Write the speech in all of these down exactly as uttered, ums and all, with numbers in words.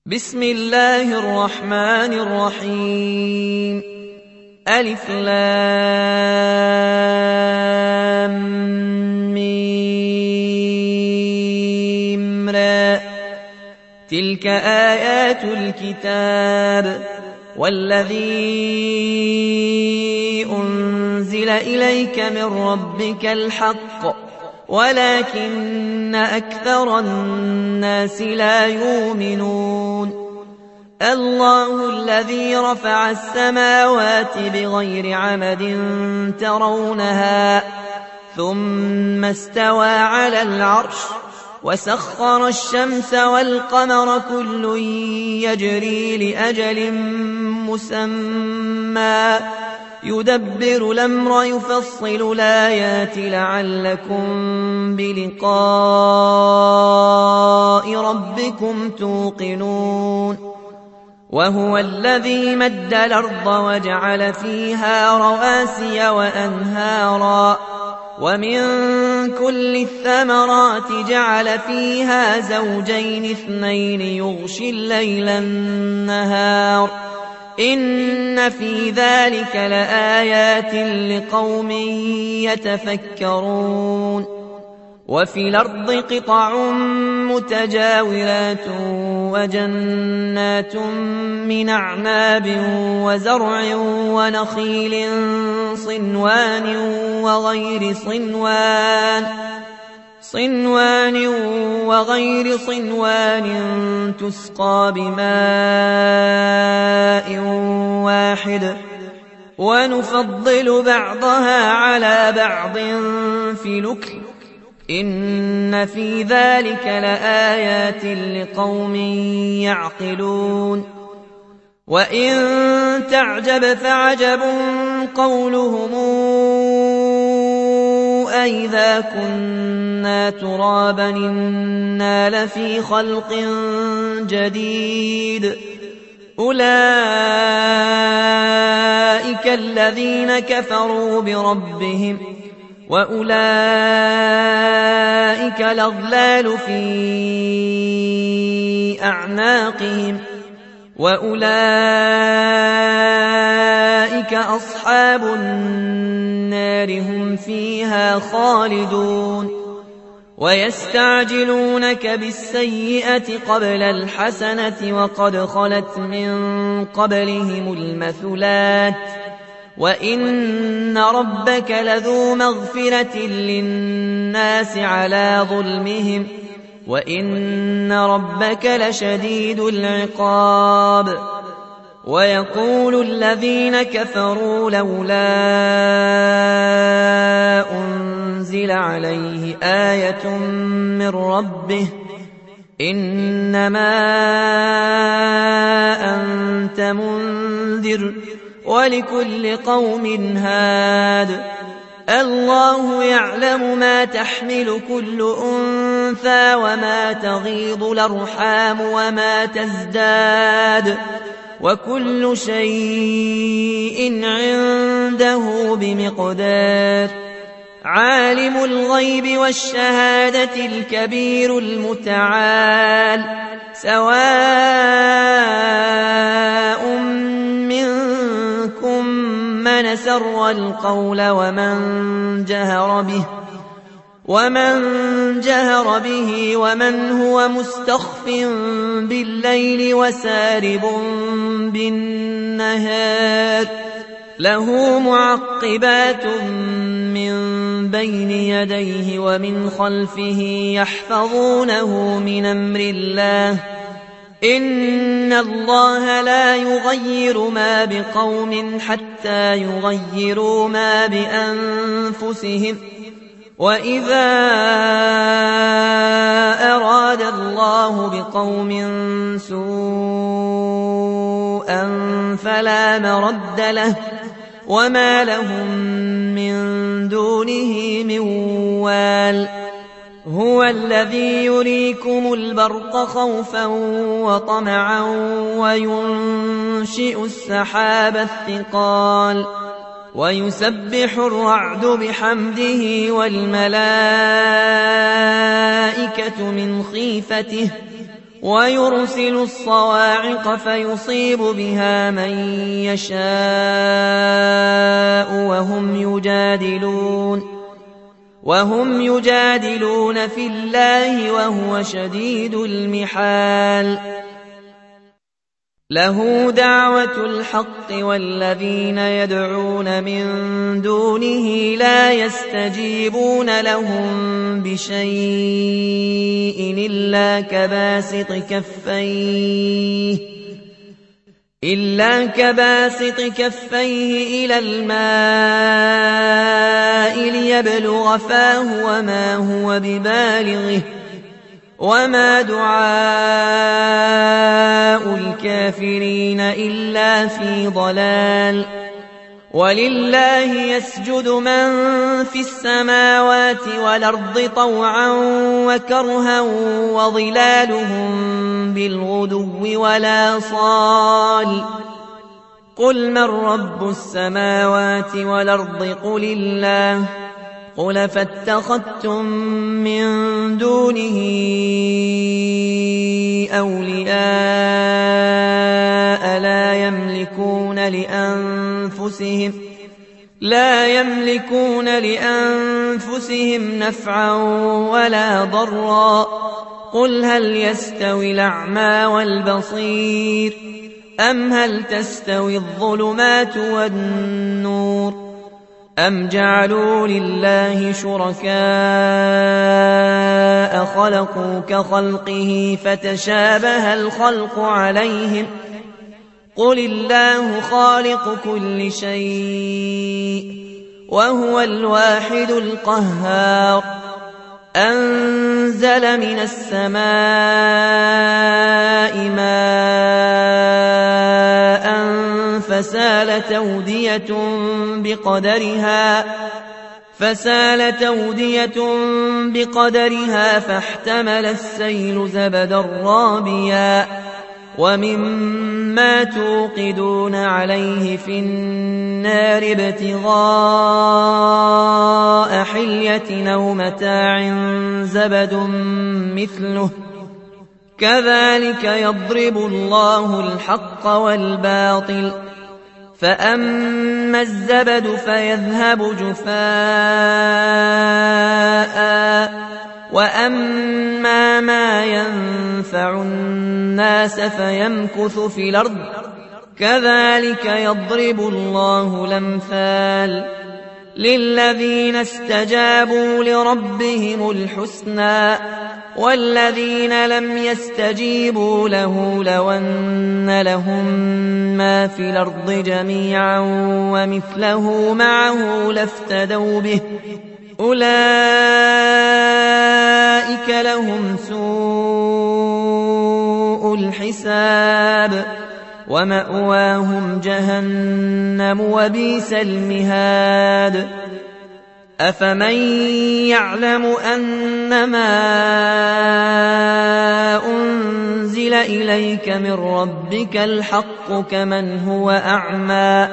بسم الله الرحمن الرحيم. ألف لام ميم را. تلك آيات الكتاب والذي أنزل إليك من ربك الحق ولكن أكثر الناس لا يؤمنون. الله الذي رفع السماوات بغير عمد ترونها ثم استوى على العرش وسخر الشمس والقمر كل يجري لأجل مسمى يدبر الأمر يفصل الآيات لعلكم بلقاء ربكم توقنون. وهو الذي مد الأرض وجعل فيها رواسي وأنهارا ومن كل الثمرات جعل فيها زوجين اثنين يغشي الليل النهار إن في ذلك لآيات لقوم يتفكرون. وفي الأرض قطع متجاورات وجنات من أعناب وزرع ونخيل صنوان وغير صنوان صنوان وغير صنوان تسقى بماء واحد ونفضل بعضها على بعض في الأكل إن في ذلك لآيات لقوم يعقلون. وإن تعجب فعجب قولهم أئذا كنا ترابا إنا لفي خلق جديد أولئك الذين كفروا بربهم وأولئك الأغلال في أعناقهم وأولئك أصحاب النار هم فيها خالدون. ويستعجلونك بالسيئة قبل الحسنة وقد خلت من قبلهم المثلات وإن ربك لذو مغفرة للناس على ظلمهم وإن ربك لشديد العقاب. ويقول الذين كفروا لولا أنزل عليه آية من ربه إنما أنت منذر ولكل قوم هاد الله يعلم ما تحمل كل أنثى وما تغيض الأرحام وما تزداد وكل شيء عنده بمقدار. عالم الغيب والشهادة الكبير المتعال سواء منكم من سر القول ومن جهر به ومن جهر به ومن هو مستخف بالليل وسارب بالنهار له معقبات من بين يديه ومن خلفه يحفظونه من أمر الله إن الله لا يغير ما بقوم حتى يغيروا ما بأنفسهم وإذا أراد الله بقوم سوءا فلا مرد له وما لهم من دونه من وال. هو الذي يريكم البرق خوفا وطمعا وينشئ السحاب الثقال ويسبح الرعد بحمده والملائكة من خيفته ويرسل الصواعق فيصيب بها من يشاء وهم يجادلون وهم يجادلون في الله وهو شديد المحال له دعوة الحق والذين يدعون من دونه لا يستجيبون لهم بشيء إلا كباسط كفيه إلا كباسط كفيه إلى الماء ليبلغ فاه وما هو ببالغه وما دعاء الكافرين إلا في ضلال ولله يسجد من في السماوات والأرض طوعا وكرها وظلالهم بالغدو ولا صال قل من رب السماوات والأرض قل الله قل فاتخذتم من دونه أولياء لا يملكون لأنفسهم لا يملكون لأنفسهم نفعا ولا ضرا قل هل يستوي الأعمى والبصير أم هل تستوي الظلمات والنور أم جعلوا لله شركاء خلقوا كخلقه فتشابه الخلق عليهم قل الله خالق كل شيء وهو الواحد القهار أنزل من السماء ماء فسالت أودية بقدرها فسالت أودية بقدرها فاحتمل السيل زبدا رابيا ومما توقدون عليه في النار ابتغاء حلية أو متاع زبد مثله كذلك يضرب الله الحق والباطل فأما الزبد فيذهب جفاء وأما ما ينفع الناس فيمكث في الأرض كذلك يضرب الله الأمثال للذين استجابوا لربهم الحسنى والذين لم يستجيبوا له لو أن لهم ما في الأرض جميعا ومثله معه لافتدوا به أولئك لهم سوء الحساب ومأواهم جهنم وبئس المهاد أفمن يعلم أنما أنزل إليك من ربك الحق كمن هو أعمى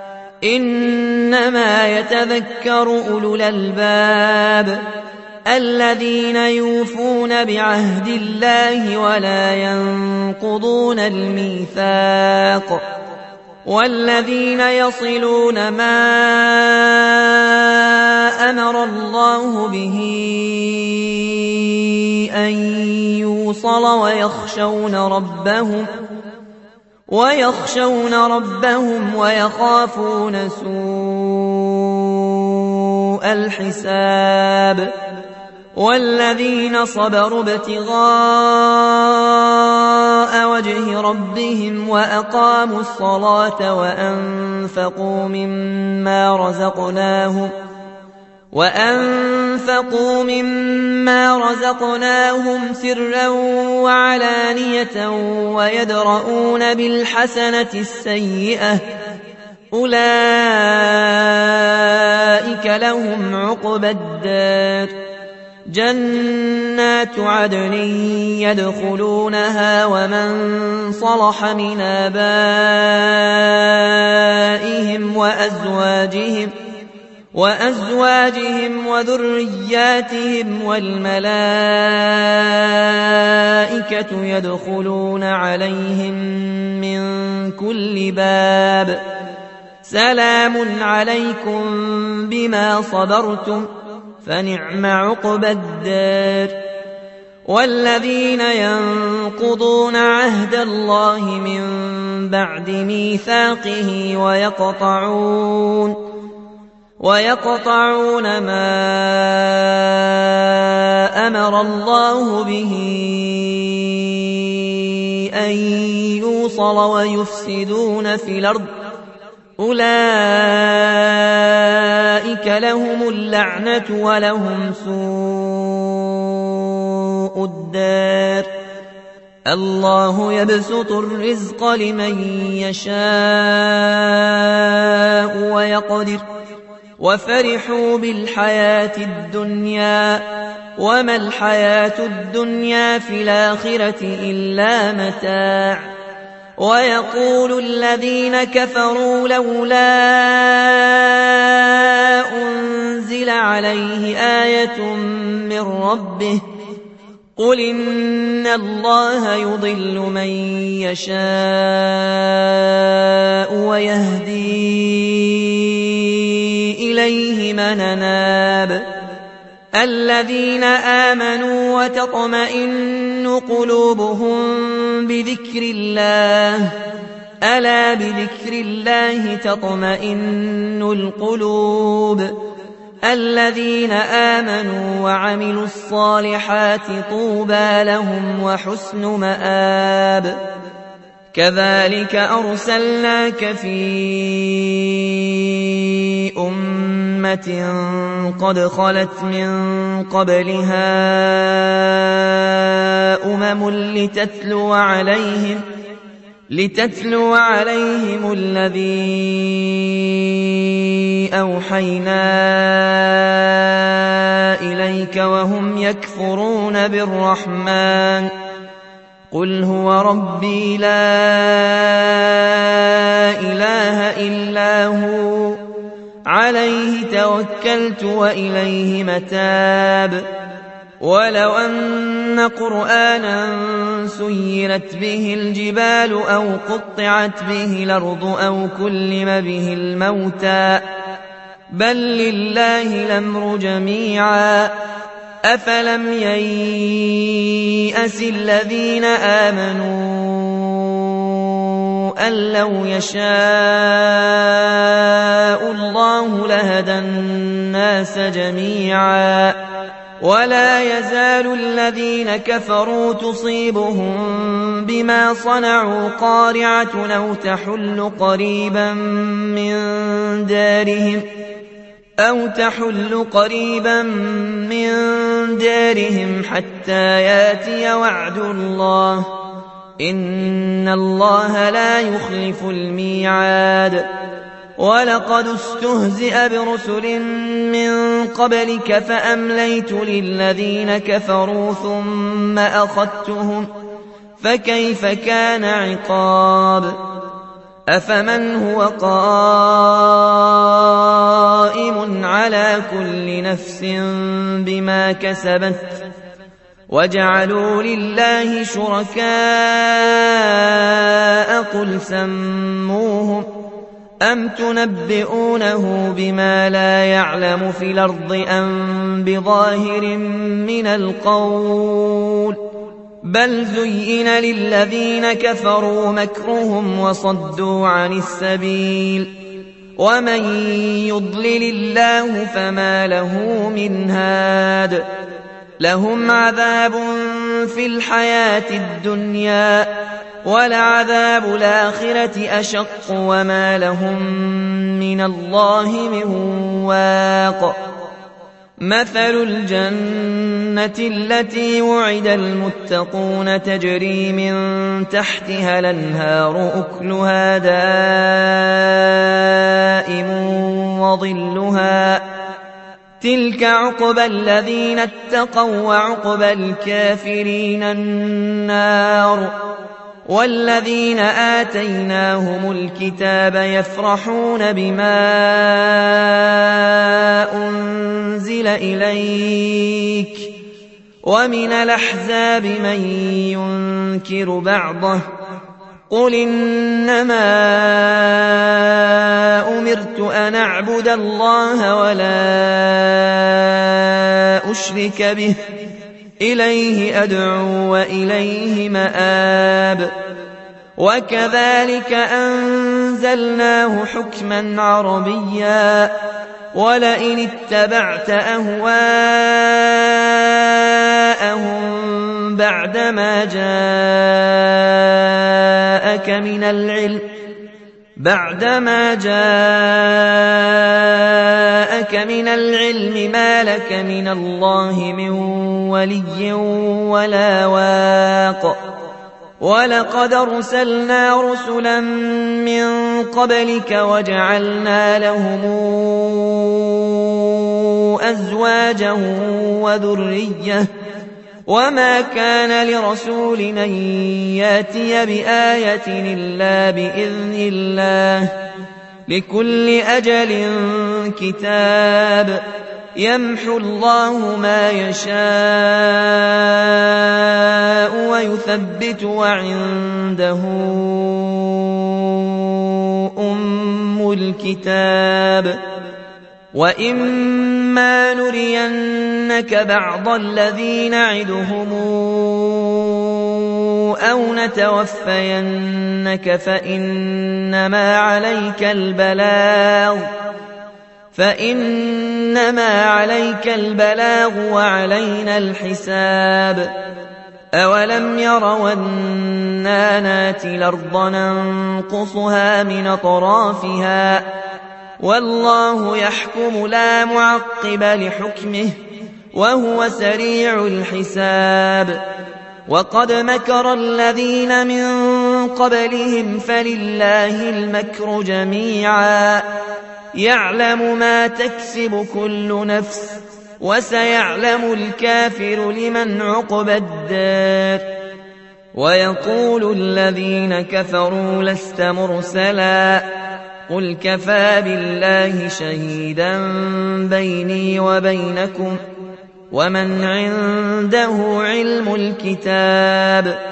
إنما يتذكر أولو الألباب الذين يوفون بعهد الله ولا ينقضون الميثاق والذين يصلون ما أمر الله به أن يوصل ويخشون ربهم ويخشون ربهم ويخافون سوء الحساب والذين صبروا ابتغاء وجه ربهم وأقاموا الصلاة وأنفقوا مما رزقناهم وأنفقوا مما رزقناهم سرا وعلانية ويدرؤون بالحسنة السيئة أولئك لهم عقبى الدار جنات عدن يدخلونها ومن صلح من آبائهم وأزواجهم وأزواجهم وذرياتهم والملائكة يدخلون عليهم من كل باب سلام عليكم بما صبرتم فنعم عقبى الدار. والذين ينقضون عهد الله من بعد ميثاقه ويقطعون ويقطعون ما أمر الله به أن يوصل ويفسدون في الأرض أولئك لهم اللعنة ولهم سوء الدار. الله يبسط الرزق لمن يشاء ويقدر وفرحوا بالحياة الدنيا وما الحياة الدنيا في الآخرة إلا متاع. ويقول الذين كفروا لولا أنزل عليه آية من ربه قل إن الله يضل من يشاء ويهدي إليه من أناب. الذين آمنوا وتطمئن قلوبهم بذكر الله ألا بذكر الله تطمئن القلوب. الذين آمنوا وعملوا الصالحات طوبى لهم وحسن مآب. كذلك أرسلناك في أمة قد خلت من قبلها أمم لتتلو عليهم لتتلو عليهم الذي أوحينا إليك وهم يكفرون بالرحمن قل هو ربي لا إله إلا هو عليه توكلت وإليه متاب. ولو أن قرآنا سيرت به الجبال أو قطعت به الأرض أو كلم به الموتى بل لله الأمر جميعا أفلم ييأس الذين آمنوا أن لو يشاء الله لهدى الناس جميعا ولا يزال الذين كفروا تصيبهم بما صنعوا قارعة أو تحل قريبا من دارهم أو تحل قريبا من دارهم حتى ياتي وعد الله إن الله لا يخلف الميعاد. ولقد استهزئ برسل من قبلك فأمليت للذين كفروا ثم أخذتهم فكيف كان عقاب. أفمن هو قائم على كل نفس بما كسبت وجعلوا لله شركاء قل سموهم أم تنبئونه بما لا يعلم في الأرض أم بظاهر من القول بل زين للذين كفروا مكرهم وصدوا عن السبيل ومن يضلل الله فما له من هاد. لهم عذاب في الحياة الدنيا ولعذاب الآخرة أشق وما لهم من الله من واق. مثل الجنة التي وعد المتقون تجري من تحتها الأنهار أكلها دائم وظلها تلك عقبى الذين اتقوا وعقبى الكافرين النار والذين آتيناهم الكتاب يفرحون بما أنزل إليك ومن الأحزاب من ينكر بعضه قل إنما أمرت أن أعبد الله ولا أشرك به إليه أدعو وإليه مآب وكذلك أنزلناه حكما عربيا ولئن اتبعت أهواءهم بعدما جاءك من العلم بعدما جاءك من العلم ما لك من الله من ولي ولا واق ولقد أرسلنا رسلا من قبلك وجعلنا لهم أزواجا وذرية وما كان لرسول أن ياتي بآية إلا بإذن الله لكل أجل كتاب يمحو الله ما يشاء ويثبت وعنده أم الكتاب وإما نرينك بعض الذي نعدهم أو نتوفينك فإنما عليك البلاغ فإنما عليك البلاغ وعلينا الحساب أولم يروا أنا ناتي الأرض ننقصها من أطرافها والله يحكم لا معقب لحكمه وهو سريع الحساب وقد مكر الذين من قبلهم فلله المكر جميعا يعلم ما تكسب كل نفس وسيعلم الكافر لمن عقبى الدار ويقول الذين كفروا لست مرسلا قل كفى بالله شهيدا بيني وبينكم ومن عنده علم الكتاب